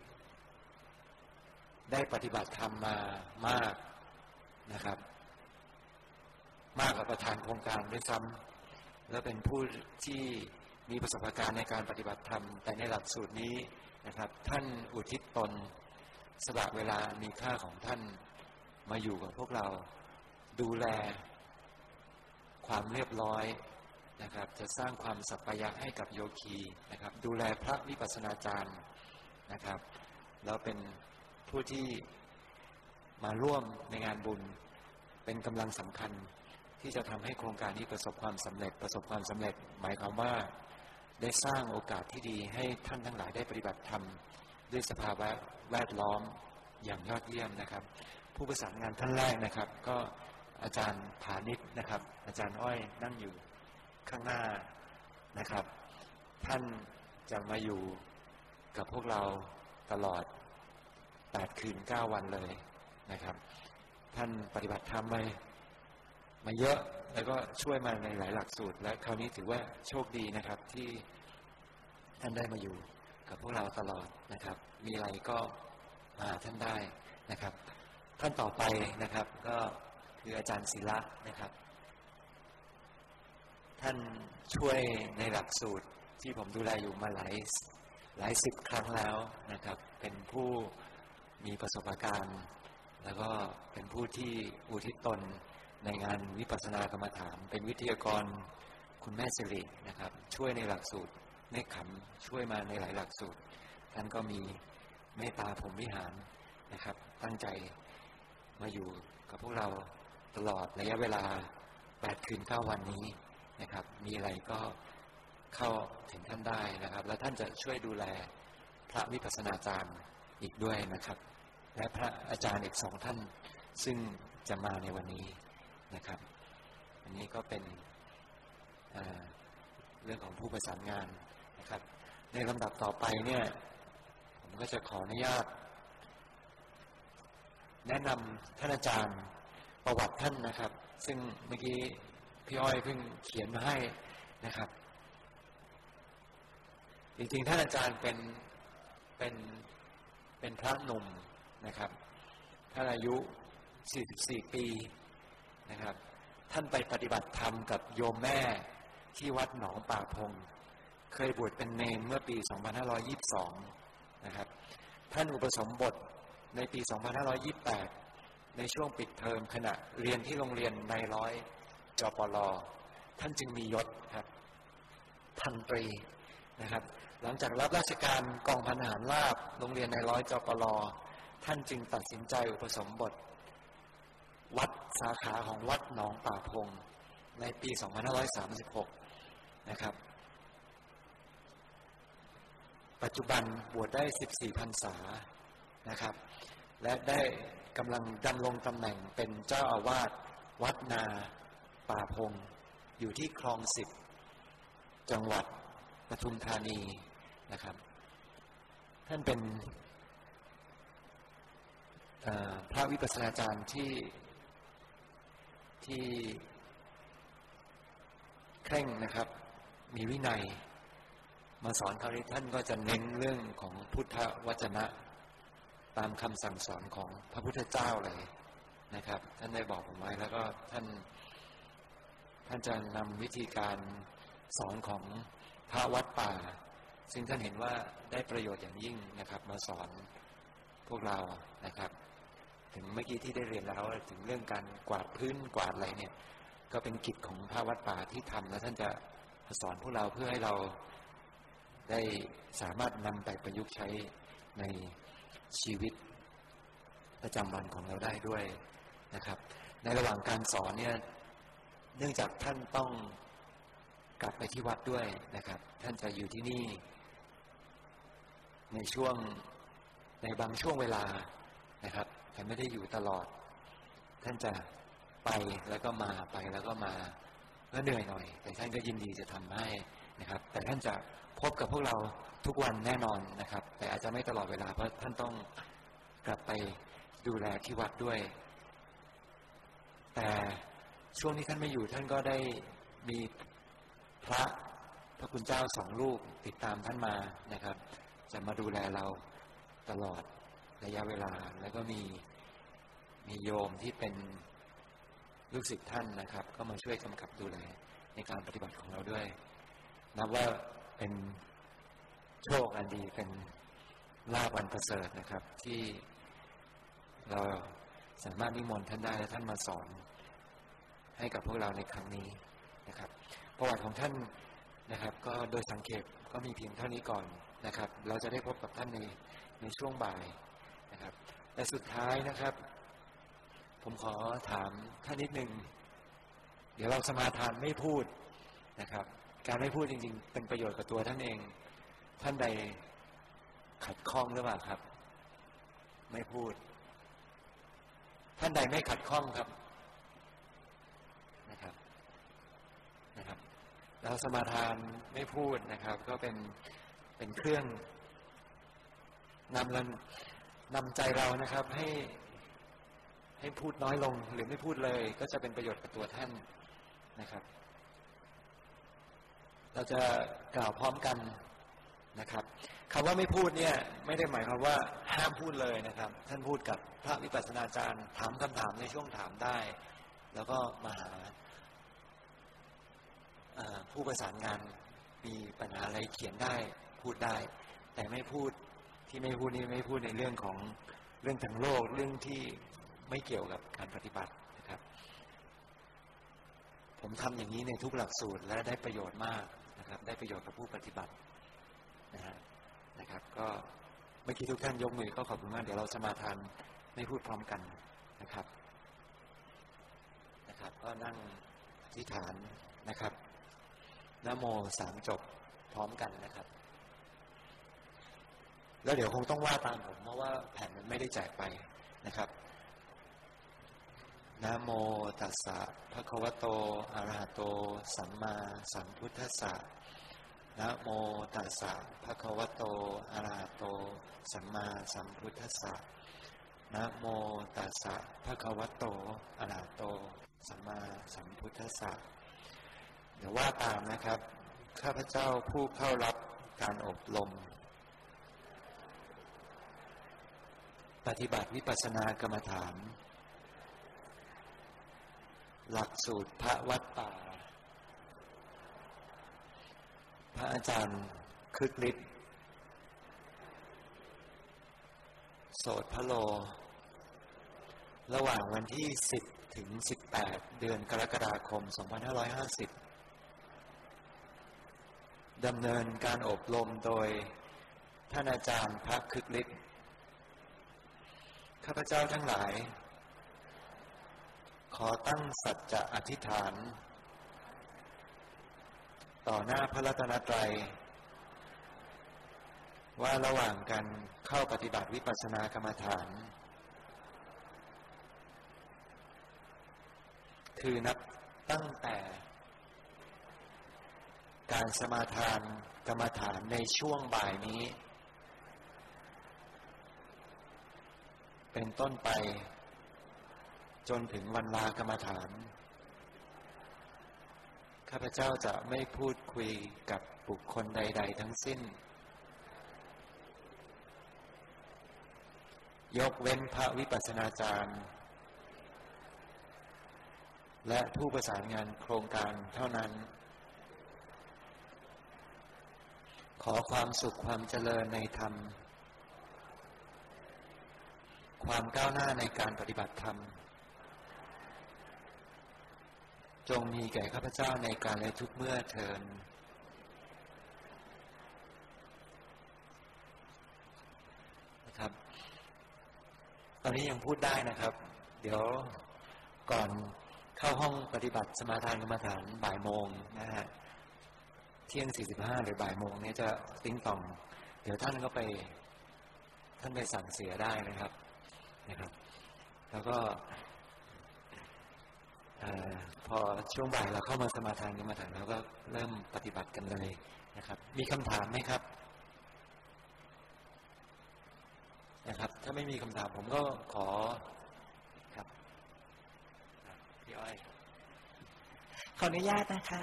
ได้ปฏิบัติธรรมมามากนะครับมากกว่าประธานโครงการด้วยซ้ำและเป็นผู้ที่มีประสบการณ์ในการปฏิบัติธรรมแต่ในหลักสูตรนี้นะครับท่านอุทิศตนสละเวลามีค่าของท่านมาอยู่กับพวกเราดูแลความเรียบร้อยนะครับจะสร้างความสัปปายะให้กับโยคีนะครับดูแลพระวิปัสสนาจารย์นะครับแล้วเป็นผู้ที่มาร่วมในงานบุญเป็นกำลังสำคัญที่จะทำให้โครงการนี้ประสบความสำเร็จหมายความว่าได้สร้างโอกาสที่ดีให้ท่านทั้งหลายได้ปฏิบัติธรรมด้วยสภาวะแวดล้อมอย่างยอดเยี่ยมนะครับผู้ประสานงานท่านแรกนะครับก็อาจารย์ฐานิชนะครับอาจารย์อ้อยนั่งอยู่ข้างหน้านะครับท่านจะมาอยู่กับพวกเราตลอด8 คืน 9 วันเลยนะครับท่านปฏิบัติธรรมมาเยอะแล้วก็ช่วยมาในหลายหลักสูตรและคราวนี้ถือว่าโชคดีนะครับที่ท่านได้มาอยู่กับพวกเราตลอดนะครับมีอะไรก็มาท่านได้นะครับท่านต่อไปนะครับก็คืออาจารย์ศิระนะครับท่านช่วยในหลักสูตรที่ผมดูแลอยู่มาหลายสิบครั้งแล้วนะครับเป็นผู้มีประสบการณ์แล้วก็เป็นผู้ที่อุทิศตนในงานวิปัสสนากรรมฐานเป็นวิทยากรคุณแม่สิรินะครับช่วยในหลักสูตรเมฆขำช่วยมาในหลายหลักสูตรท่านก็มีเมตตาพรหมวิหารนะครับตั้งใจมาอยู่กับพวกเราตลอดระยะเวลา8 คืน 9 วันนี้นะครับมีอะไรก็เข้าถึงท่านได้นะครับและท่านจะช่วยดูแลพระวิปัสสนาจารย์อีกด้วยนะครับและพระอาจารย์อีก2 ท่านซึ่งจะมาในวันนี้นะครับอันนี้ก็เป็นเรื่องของผู้ประสานงานนะครับในลำดับต่อไปเนี่ยผมก็จะขออนุญาตแนะนำท่านอาจารย์ประวัติท่านนะครับซึ่งเมื่อกี้พี่อ้อยเพิ่งเขียนมาให้นะครับจริงๆท่านอาจารย์เป็นพระหนุ่มนะครับท่านอายุ44 ปีนะครับท่านไปปฏิบัติธรรมกับโยมแม่ที่วัดหนองป่าพงเคยบวชเป็นเนรเมื่อปี 2522 นะครับท่านอุปสมบทในปี 2528 ในช่วงปิดเทอมขณะเรียนที่โรงเรียนนายร้อยจปล.ท่านจึงมียศครับพันตรีนะครับหลังจากรับราชการกองพันทหารราบโรงเรียนนายร้อยจปล.ท่านจึงตัดสินใจอุปสมบทวัดสาขาของวัดหนองป่าพงในปี 2536 นะครับปัจจุบันบวชได้ 14 พรรษานะครับและได้กำลังดำรงตำแหน่งเป็นเจ้าอาวาสวัดนาป่าพงอยู่ที่คลอง10จังหวัดปทุมธานีนะครับท่านเป็นพระวิปัสสนาจารย์ที่เคร่งนะครับมีวินัยมาสอนคราวนี้ท่านก็จะเน้นเรื่องของพุทธวจนะตามคำสั่งสอนของพระพุทธเจ้าเลยนะครับท่านได้บอกผมไว้แล้วก็ท่านจะนำวิธีการสอนของพระวัดป่าซึ่งท่านเห็นว่าได้ประโยชน์อย่างยิ่งนะครับมาสอนพวกเรานะครับถึงเมื่อกี้ที่ได้เรียนแล้วถึงเรื่องการกวาดพื้นกวาดอะไรเนี่ยก็เป็นกิจของพระวัดป่าที่ทำแล้วท่านจะสอนพวกเราเพื่อให้เราได้สามารถนำไปประยุกต์ใช้ในชีวิตประจำวันของเราได้ด้วยนะครับในระหว่างการสอนเนี่ยเนื่องจากท่านต้องกลับไปที่วัดด้วยนะครับท่านจะอยู่ที่นี่ในบางช่วงเวลานะครับแต่ไม่ได้อยู่ตลอดท่านจะไปแล้วก็มาไปแล้วก็มาก็เหนื่อยหน่อยแต่ท่านก็ยินดีจะทำให้นะครับแต่ท่านจะพบกับพวกเราทุกวันแน่นอนนะครับแต่อาจจะไม่ตลอดเวลาเพราะท่านต้องกลับไปดูแลที่วัดด้วยแต่ช่วงที่ท่านไม่อยู่ท่านก็ได้มีพระคุณเจ้า2 รูปติดตามท่านมานะครับจะมาดูแลเราตลอดระยะเวลาแล้วก็มีโยมที่เป็นลูกศิษย์ท่านนะครับก็มาช่วยกำกับดูแลในการปฏิบัติของเราด้วยนับว่าเป็นโชคอันดีเป็นลาภอันประเสริฐนะครับที่เราสามารถนิมนต์ท่านได้และท่านมาสอนให้กับพวกเราในครั้งนี้นะครับประวัติของท่านนะครับก็โดยสังเขปก็มีเพียงเท่านี้ก่อนนะครับเราจะได้พบกับท่านในช่วงบ่ายนะครับและสุดท้ายนะครับผมขอถามท่านนิดนึงเดี๋ยวเราสมาทานไม่พูดนะครับการไม่พูดจริงๆเป็นประโยชน์กับตัวท่านเองท่านใดขัดข้องหรือเปล่าครับไม่พูดท่านใดไม่ขัดข้องครับนะครับเราสมาทานไม่พูดนะครับก็เป็นเครื่องนำใจเรานะครับให้พูดน้อยลงหรือไม่พูดเลยก็จะเป็นประโยชน์กับตัวท่านนะครับเราจะกล่าวพร้อมกันนะครับคำว่าไม่พูดเนี่ยไม่ได้หมายความว่าห้ามพูดเลยนะครับท่านพูดกับพระวิปัสสนาจารย์ถามคำถามในช่วงถามได้แล้วก็มาหาผู้ประสานงานมีปัญหาอะไรเขียนได้พูดได้แต่ไม่พูดที่ไม่พูดนี่ไม่พูดในเรื่องของเรื่องทางโลกเรื่องที่ไม่เกี่ยวกับการปฏิบัตินะครับผมทำอย่างนี้ในทุกหลักสูตรและได้ประโยชน์มากนะครับได้ประโยชน์กับผู้ปฏิบัตินะครับก็เมื่อกี้ทุกท่านยกมือก็ขอบคุณมากเดี๋ยวเราสมาทานไม่พูดพร้อมกันนะครับก็นั่งอธิษฐานนะครับนะโม3จบพร้อมกันนะครับแล้วเดี๋ยวคงต้องว่าตามผมเพราะว่าแผ่นมันไม่ได้แจกไปนะครับนะโมตัสสะภะคะวะโตอะระหะโตสัมมาสัมพุทธัสสะนะโมตัสสะภะคะวะโตอะระหะโตสัมมาสัมพุทธัสสะนะโมตัสสะภะคะวะโตอะระหะโตสัมมาสัมพุทธัสสะเดี๋ยวว่าตามนะครับข้าพเจ้าผู้เข้ารับการอบรมปฏิบัติวิปัสสนากรรมฐานหลักสูตรพระวัดป่าพระอาจารย์คึกฤทธิ์โสตพโลระหว่างวันที่10ถึง18เดือนกรกฎาคม2550ดำเนินการอบรมโดยท่านอาจารย์พระคึกฤทธิ์ข้าพเจ้าทั้งหลายขอตั้งสัจจะอธิษฐานต่อหน้าพระรัตนตรัยว่าระหว่างการเข้าปฏิบัติวิปัสสนากรรมฐานคือนับตั้งแต่การสมาทานกรรมฐานในช่วงบ่ายนี้เป็นต้นไปจนถึงวันลากรรมฐานข้าพเจ้าจะไม่พูดคุยกับบุคคลใดๆทั้งสิ้นยกเว้นพระวิปัสสนาจารย์และผู้ประสานงานโครงการเท่านั้นขอความสุขความเจริญในธรรมความก้าวหน้าในการปฏิบัติธรรมจงมีแก่ข้าพเจ้าในการและทุกเมื่อเทินนะครับตอนนี้ยังพูดได้นะครับเดี๋ยวก่อนเข้าห้องปฏิบัติสมาทานกรรมฐานบ่ายโมงนะฮะเที่ยง45หรือบ่ายโมงนี้จะติ้งต่องเดี๋ยวท่านไปสั่งเสียได้นะครับแล้วก็พอช่วงบ่ายเราเข้ามาสมาทานกรรมฐานแล้วก็เริ่มปฏิบัติกันเลยนะครับมีคำถามไหมครับถ้าไม่มีคำถามผมก็ขอครับพี่อ้อยขออนุญาตนะคะ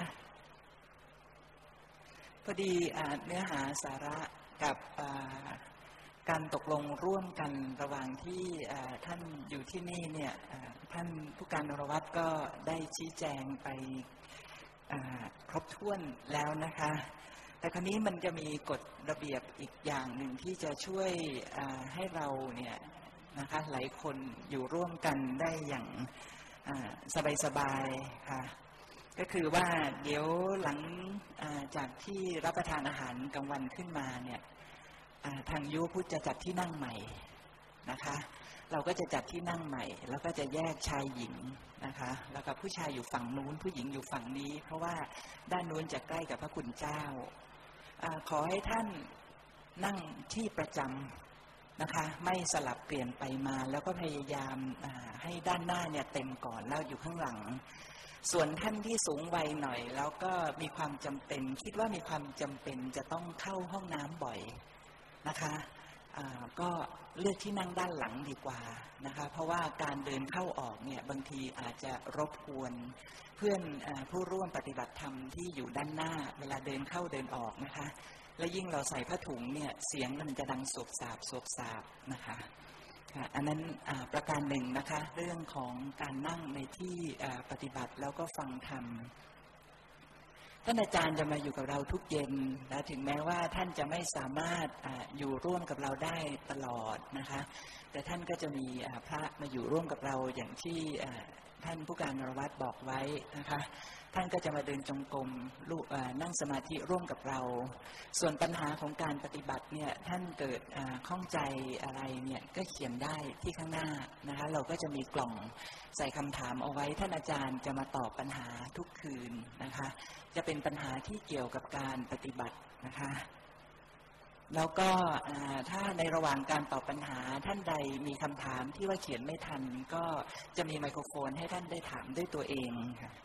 พอดีเนื้อหาสาระกับการตกลงร่วมกันระหว่างที่ท่านอยู่ที่นี่เนี่ยท่านผู้การนรวัตรก็ได้ชี้แจงไปครบถ้วนแล้วนะคะแต่คราวนี้มันจะมีกฎระเบียบอีกอย่างหนึ่งที่จะช่วยให้เราเนี่ยนะคะหลายคนอยู่ร่วมกันได้อย่างสบายๆค่ะก็คือว่าเดี๋ยวหลังจากที่รับประทานอาหารกลางวันขึ้นมาเนี่ยทางยุพุทธจะจัดที่นั่งใหม่นะคะเราก็จะจัดที่นั่งใหม่แล้วก็จะแยกชายหญิงนะคะแล้วก็ผู้ชายอยู่ฝั่งนู้นผู้หญิงอยู่ฝั่งนี้เพราะว่าด้านนู้นจะใกล้กับพระคุณเจ้าขอให้ท่านนั่งที่ประจำนะคะไม่สลับเปลี่ยนไปมาแล้วก็พยายามให้ด้านหน้าเนี่ยเต็มก่อนแล้วอยู่ข้างหลังส่วนท่านที่สูงวัยหน่อยแล้วก็มีความจำเป็นคิดว่ามีความจำเป็นจะต้องเข้าห้องน้ำบ่อยนะคะก็เลือกที่นั่งด้านหลังดีกว่านะคะเพราะว่าการเดินเข้าออกเนี่ยบางทีอาจจะรบกวนเพื่อนผู้ร่วมปฏิบัติธรรมที่อยู่ด้านหน้าเวลาเดินเข้าเดินออกนะคะและยิ่งเราใส่ผ้าถุงเนี่ยเสียงมันจะดังโสบสาบนะคะอันนั้นประการหนึ่งนะคะเรื่องของการนั่งในที่ปฏิบัติแล้วก็ฟังธรรมท่านอาจารย์จะมาอยู่กับเราทุกเย็นและถึงแม้ว่าท่านจะไม่สามารถอยู่ร่วมกับเราได้ตลอดนะคะแต่ท่านก็จะมีพระมาอยู่ร่วมกับเราอย่างที่ท่านผู้การนรวัตรบอกไว้นะคะท่านก็จะมาเดินจงกรมนั่งสมาธิร่วมกับเราส่วนปัญหาของการปฏิบัติเนี่ยท่านเกิดข้องใจอะไรเนี่ยก็เขียนได้ที่ข้างหน้านะคะเราก็จะมีกล่องใส่คำถามเอาไว้ท่านอาจารย์จะมาตอบปัญหาทุกคืนนะคะจะเป็นปัญหาที่เกี่ยวกับการปฏิบัตินะคะแล้วก็ถ้าในระหว่างการตอบปัญหาท่านใดมีคำถามที่ว่าเขียนไม่ทันก็จะมีไมโครโฟนให้ท่านได้ถามด้วยตัวเองค่ะ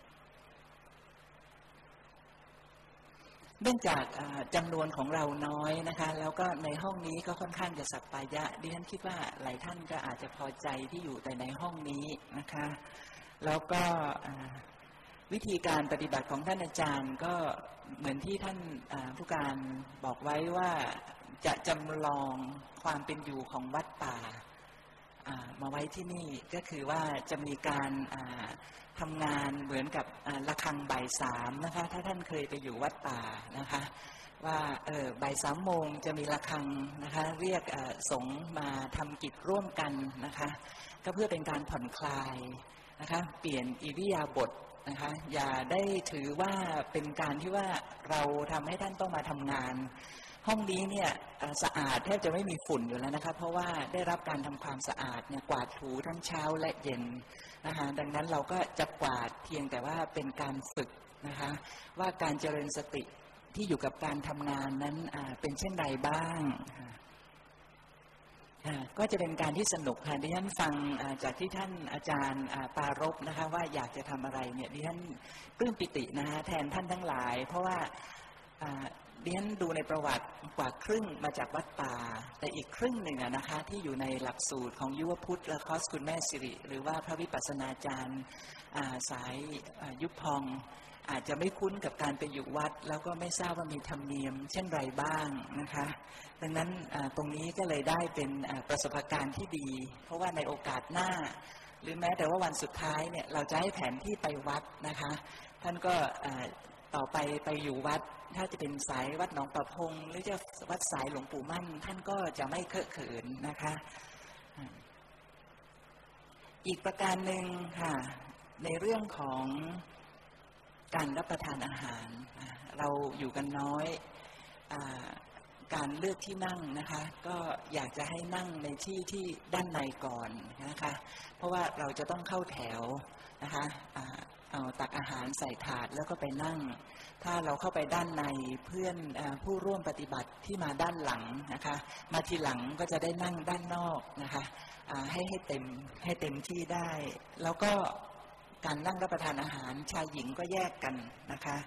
เนื่องจากจำนวนของเราน้อยนะคะแล้วก็ในห้องนี้ก็ค่อนข้างจะสัปปายะดิฉันคิดว่าหลายท่านก็อาจจะพอใจที่อยู่แต่ในห้องนี้นะคะแล้วก็วิธีการปฏิบัติของท่านอาจารย์ก็เหมือนที่ท่านผู้การบอกไว้ว่าจะจำลองความเป็นอยู่ของวัดป่ามาไว้ที่นี่ก็คือว่าจะมีการทำงานเหมือนกับระฆังบ่ายสามนะคะถ้าท่านเคยไปอยู่วัดป่านะคะว่าบ่ายสามโมงจะมีระฆังนะคะเรียกสงฆ์มาทำกิจร่วมกันนะคะก็เพื่อเป็นการผ่อนคลายนะคะเปลี่ยนอิริยาบถนะคะอย่าได้ถือว่าเป็นการที่ว่าเราทำให้ท่านต้องมาทำงานห้องนี้เนี่ยสะอาดแทบจะไม่มีฝุ่นอยู่แล้วนะคะเพราะว่าได้รับการทำความสะอาดเนี่ยกวาดถูทั้งเช้าและเย็นนะคะดังนั้นเราก็จะกวาดเพียงแต่ว่าเป็นการฝึกนะคะว่าการเจริญสติที่อยู่กับการทำงานนั้นเป็นเช่นไรบ้างก็จะเป็นการที่สนุกค่ะดิฉันฟังจากที่ท่านอาจารย์ปารภนะคะว่าอยากจะทำอะไรเนี่ยดิฉันปลื้มปิตินะคะแทนท่านทั้งหลายเพราะว่าดิฉันดูในประวัติกว่าครึ่งมาจากวัดป่าแต่อีกครึ่งหนึ่งนะคะที่อยู่ในหลักสูตรของยุวพุทธและคอร์สคุณแม่สิริหรือว่าพระวิปัสสนาจารย์สายยุบพองอาจจะไม่คุ้นกับการไปอยู่วัดแล้วก็ไม่ทราบว่ามีธรรมเนียมเช่นไรบ้างนะคะดังนั้นตรงนี้ก็เลยได้เป็นประสบการณ์ที่ดีเพราะว่าในโอกาสหน้าหรือแม้แต่ว่าวันสุดท้ายเนี่ยเราจะให้แผนที่ไปวัดนะคะท่านก็ต่อไปอยู่วัดถ้าจะเป็นสายวัดหนองประพงหรือจะวัดสายหลวงปู่มั่นท่านก็จะไม่เคอะเขินนะคะอีกประการหนึ่งค่ะในเรื่องของการรับประทานอาหารเราอยู่กันน้อยการเลือกที่นั่งนะคะก็อยากจะให้นั่งในที่ด้านในก่อนนะคะเพราะว่าเราจะต้องเข้าแถวนะคะเอาตักอาหารใส่ถาดแล้วก็ไปนั่งถ้าเราเข้าไปด้านในเพื่อนผู้ร่วมปฏิบัติที่มาด้านหลังนะคะมาทีหลังก็จะได้นั่งด้านนอกนะคะให้เต็มที่ได้แล้วก็การนั่งรับประทานอาหารชายหญิงก็แยกกันนะคะ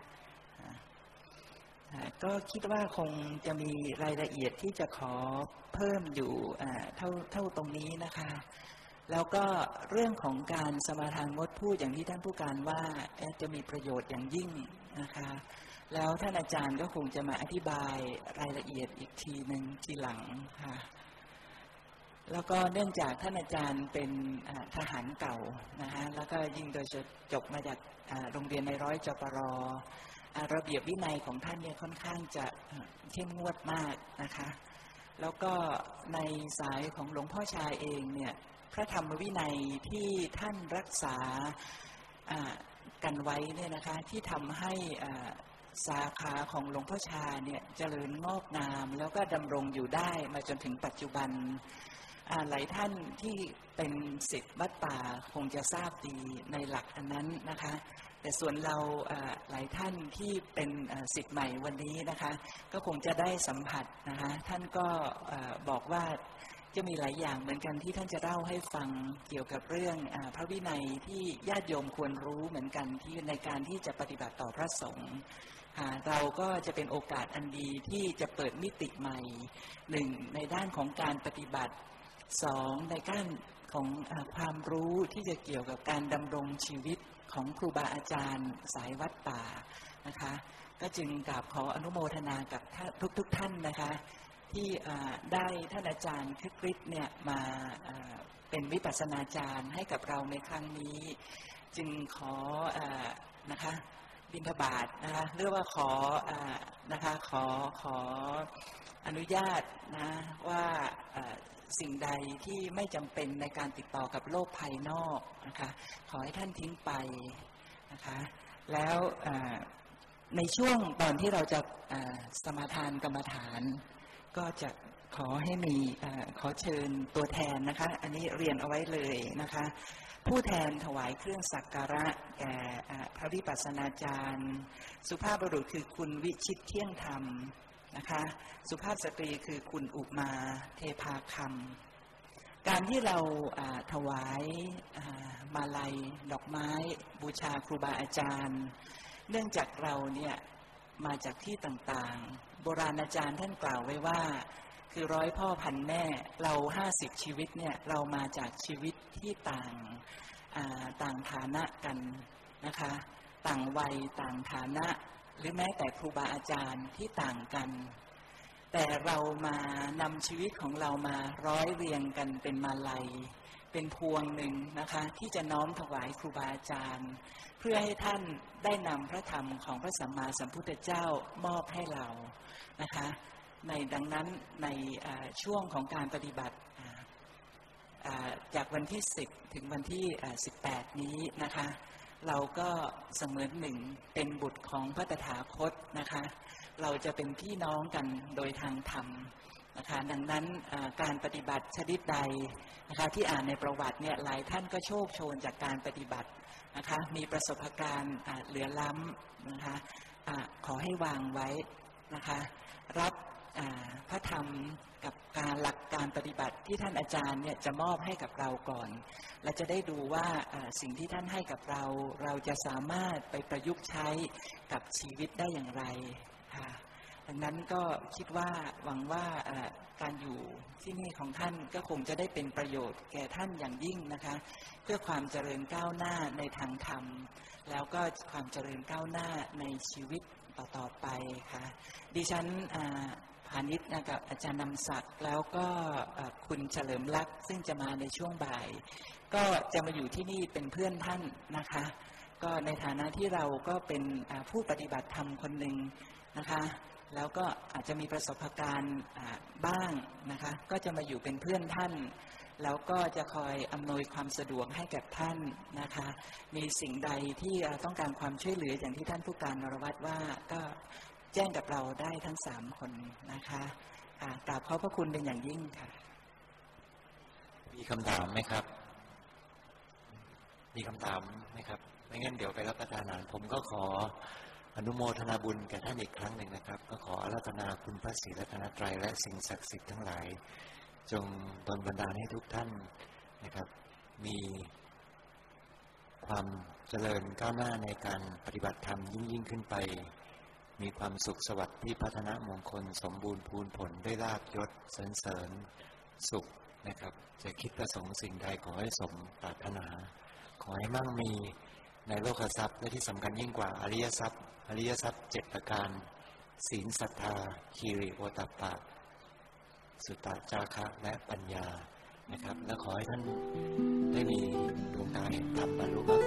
ก็คิดว่าคงจะมีรายละเอียดที่จะขอเพิ่มอยู่เท่าตรงนี้นะคะแล้วก็เรื่องของการสมาทานงดพูดอย่างที่ท่านผู้การว่าจะมีประโยชน์อย่างยิ่งนะคะแล้วท่านอาจารย์ก็คงจะมาอธิบายรายละเอียดอีกทีหนึ่งทีหลังค่ะแล้วก็เนื่องจากท่านอาจารย์เป็นทหารเก่านะคะแล้วก็ยิ่งโดยจบมาจากโรงเรียนในร้อยจปร.ระเบียบวินัยของท่านเนี่ยค่อนข้างจะเข้มงวดมากนะคะแล้วก็ในสายของหลวงพ่อชาเองเนี่ยพระธรรมวินัยที่ท่านรักษากันไว้เนี่ยนะคะที่ทำให้สาขาของหลวงพ่อชาเนี่ยเจริญงอกงามแล้วก็ดำรงอยู่ได้มาจนถึงปัจจุบันหลายท่านที่เป็นศิษย์วัดป่าคงจะทราบดีในหลักอันนั้นนะคะแต่ส่วนเราหลายท่านที่เป็นศิษย์ใหม่วันนี้นะคะก็คงจะได้สัมผัสนะคะท่านก็บอกว่าจะมีหลายอย่างเหมือนกันที่ท่านจะเล่าให้ฟังเกี่ยวกับเรื่องพระวินัยที่ญาติโยมควรรู้เหมือนกันที่ในการที่จะปฏิบัติต่อพระสงฆ์เราก็จะเป็นโอกาสอันดีที่จะเปิดมิติใหม่หนึ่งในด้านของการปฏิบัติสองในด้านของความรู้ที่จะเกี่ยวกับการดำรงชีวิตของครูบาอาจารย์สายวัดป่านะคะก็จึงกราบขออนุโมทนากับทุกท่านนะคะที่ได้ท่านอาจารย์คึกฤทธิ์เนี่ยมาเป็นวิปัสสนาจารย์ให้กับเราในครั้งนี้จึงขอนะคะบิณฑบาตนะคะเรียกว่าขอนะคะขออนุญาตนะว่าสิ่งใดที่ไม่จำเป็นในการติดต่อกับโลกภายนอกนะคะขอให้ท่านทิ้งไปนะคะแล้วในช่วงตอนที่เราจะสมาทานกรรมฐานก็จะขอให้มีขอเชิญตัวแทนนะคะอันนี้เรียนเอาไว้เลยนะคะผู้แทนถวายเครื่องสักการะแก่พระวิปัสสนาจารย์สุภาพบุรุษคือคุณวิชิตเที่ยงธรรมนะคะสุภาพสตรีคือคุณอุมาเทพาคำการที่เราถวายมาลัยดอกไม้บูชาครูบาอาจารย์เนื่องจากเราเนี่ยมาจากที่ต่างๆโบราณอาจารย์ท่านกล่าวไว้ว่าคือร้อยพ่อพันแม่เรา50ชีวิตเนี่ยเรามาจากชีวิตที่ต่างฐานะกันนะคะต่างวัยต่างฐานะหรือแม้แต่ครูบาอาจารย์ที่ต่างกันแต่เรามานำชีวิตของเรามาร้อยเรียงกันเป็นมาลัยเป็นพวงหนึ่งนะคะที่จะน้อมถวายครูบาอาจารย์เพื่อให้ท่านได้นำพระธรรมของพระสัมมาสัมพุทธเจ้ามอบให้เรานะคะในดังนั้นในช่วงของการปฏิบัติจากวันที่10ถึงวันที่18นี้นะคะเราก็เสมือนหนึ่งเป็นบุตรของพระตถาคตนะคะเราจะเป็นพี่น้องกันโดยทางธรรมนะคะดังนั้นการปฏิบัติชนิดใดนะคะที่อ่านในประวัติเนี่ยหลายท่านก็โชคโชนจากการปฏิบัตินะคะมีประสบการณ์เหลือล้ำนะคะขอให้วางไว้นะคะรับพระธรรมกับการหลักการปฏิบัติที่ท่านอาจารย์เนี่ยจะมอบให้กับเราก่อนและจะได้ดูว่าสิ่งที่ท่านให้กับเราเราจะสามารถไปประยุกต์ใช้กับชีวิตได้อย่างไรค่ะดังนั้นก็คิดว่าหวังว่าการอยู่ที่นี่ของท่านก็คงจะได้เป็นประโยชน์แก่ท่านอย่างยิ่งนะคะเพื่อความเจริญก้าวหน้าในทางธรรมแล้วก็ความเจริญก้าวหน้าในชีวิตต่อไปค่ะดิฉันพาณิชย์กับอาจารย์นำศักดิ์แล้วก็คุณเฉลิมลักษณ์ซึ่งจะมาในช่วงบ่ายก็จะมาอยู่ที่นี่เป็นเพื่อนท่านนะคะก็ในฐานะที่เราก็เป็นผู้ปฏิบัติธรรมคนหนึ่งนะคะแล้วก็อาจจะมีประสบการณ์บ้างนะคะก็จะมาอยู่เป็นเพื่อนท่านแล้วก็จะคอยอำนวยความสะดวกให้กับท่านนะคะมีสิ่งใดที่ต้องการความช่วยเหลืออย่างที่ท่านผู้การนรวัตรว่าก็แจ้งกับเราได้ทั้ง3คนนะคะกราบขอบพระคุณเป็นอย่างยิ่งค่ะมีคำถามไหมครับมีคำถามไหมครับไม่งั้นเดี๋ยวไปรับประทานอาหารผมก็ขออนุโมทนาบุญแก่ท่านอีกครั้งหนึ่งนะครับก็ขออาราธนาคุณพระศรีรัตนตรัยและสิ่งศักดิ์สิทธิ์ทั้งหลายจงดลบันดาลให้ทุกท่านนะครับมีความเจริญก้าวหน้าในการปฏิบัติธรรมยิ่งขึ้นไปมีความสุขสวัสดิ์ที่พัฒนามงคลสมบูรณ์พูนผลได้ลาภยศสรรเสริญสุขนะครับจะคิดประสงค์สิ่งใดขอให้สมปรารถนาขอให้มั่งมีในโลกทรัพย์และที่สำคัญยิ่งกว่าอริยทรัพย์7ประการศีลศรัทธาคีริโอตัปปะสุตตะจาคะและปัญญานะครับและขอให้ท่านได้มีดวงตาเห็นธรรมบรรลุมรรค